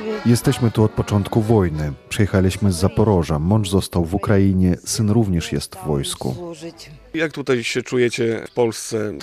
Jesteśmy tu od początku wojny. Przyjechaliśmy z Zaporoża. Mąż został w Ukrainie, syn również jest w wojsku. Jak tutaj się czujecie w Polsce?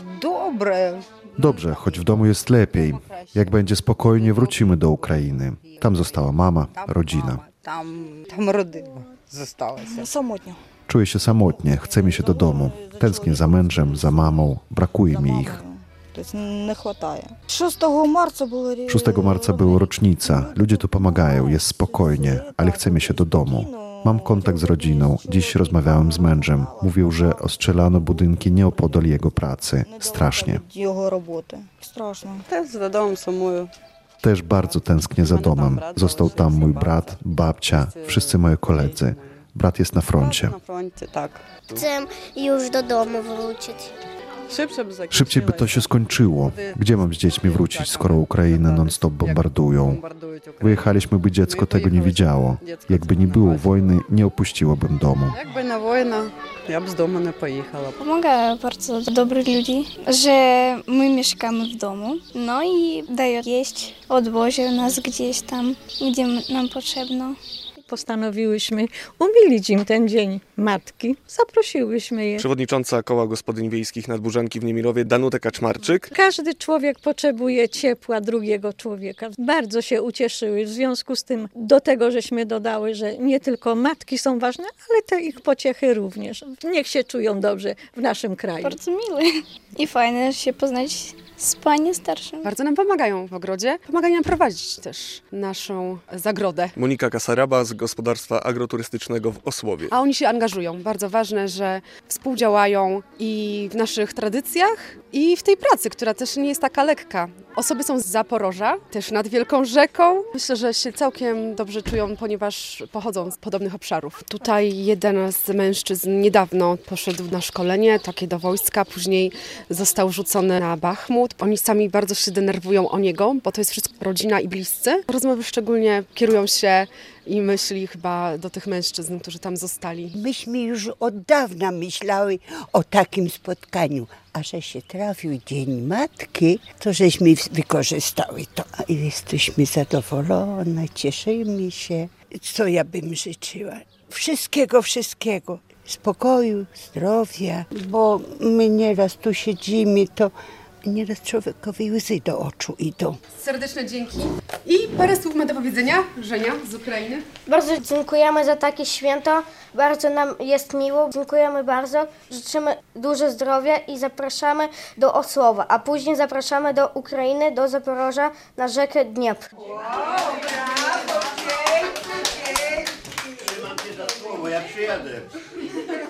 Dobrze, choć w domu jest lepiej. Jak będzie spokojnie, wrócimy do Ukrainy. Tam została mama, rodzina. Tam rodzina została. Samotnie. Czuję się samotnie, chce mi się do domu. Tęsknię za mężem, za mamą, brakuje mi ich. Nie хватає. 6 marca było... 6 marca była rocznica. Ludzie tu pomagają, jest spokojnie, ale chce mi się do domu. Mam kontakt z rodziną. Dziś rozmawiałem z mężem. Mówił, że ostrzelano budynki nieopodal jego pracy. Strasznie. Jego roboty. Strasznie. Też za domem sumuję. Też bardzo tęsknię za domem. Został tam mój brat, babcia, wszyscy moi koledzy. Brat jest na froncie. Na froncie, tak. Chcę już do domu wrócić. Szybciej by to się skończyło. Gdzie mam z dziećmi wrócić, skoro Ukrainę non-stop bombardują? Wyjechaliśmy, by dziecko tego nie widziało. Jakby nie było wojny, nie opuściłabym domu. Jakby na wojna, ja bym z domu nie pojechała. Pomaga bardzo dobrych ludzi, że my mieszkamy w domu, no i dają jeść, odwozi nas gdzieś tam, gdzie nam potrzebno. Postanowiłyśmy umilić im ten Dzień Matki. Zaprosiłyśmy je. Przewodnicząca Koła Gospodyń Wiejskich Nadburzanki w Niemirowie Danuta Kaczmarczyk. Każdy człowiek potrzebuje ciepła drugiego człowieka. Bardzo się ucieszyły. W związku z tym do tego żeśmy dodały, że nie tylko matki są ważne, ale te ich pociechy również. Niech się czują dobrze w naszym kraju. Bardzo miłe i fajne się poznać z pani starszym. Bardzo nam pomagają w ogrodzie. Pomagają nam prowadzić też naszą zagrodę. Monika Kasaraba z gospodarstwa agroturystycznego w Osłowie. A oni się angażują. Bardzo ważne, że współdziałają i w naszych tradycjach, i w tej pracy, która też nie jest taka lekka. Osoby są z Zaporoża, też nad Wielką Rzeką. Myślę, że się całkiem dobrze czują, ponieważ pochodzą z podobnych obszarów. Tutaj jeden z mężczyzn niedawno poszedł na szkolenie, takie do wojska, później został rzucony na Bachmut. Oni sami bardzo się denerwują o niego, bo to jest wszystko rodzina i bliscy. Rozmowy szczególnie kierują się i myśli chyba do tych mężczyzn, którzy tam zostali. Myśmy już od dawna myślały o takim spotkaniu, a że się trafił Dzień Matki, to żeśmy wykorzystały to. I jesteśmy zadowolone, cieszymy się. Co ja bym życzyła? Wszystkiego, wszystkiego. Spokoju, zdrowia, bo my nieraz tu siedzimy, to nieraz człowiekowi łzy do oczu idą. Serdeczne dzięki. I parę słów ma do powiedzenia Żenia z Ukrainy. Bardzo dziękujemy za takie święto. Bardzo nam jest miło. Dziękujemy bardzo. Życzymy dużo zdrowia i zapraszamy do Osłowa, a później zapraszamy do Ukrainy, do Zaporoża na rzekę Dniepr. Wow, brawo, pięknie. Trzymam cię za słowo, ja przyjadę.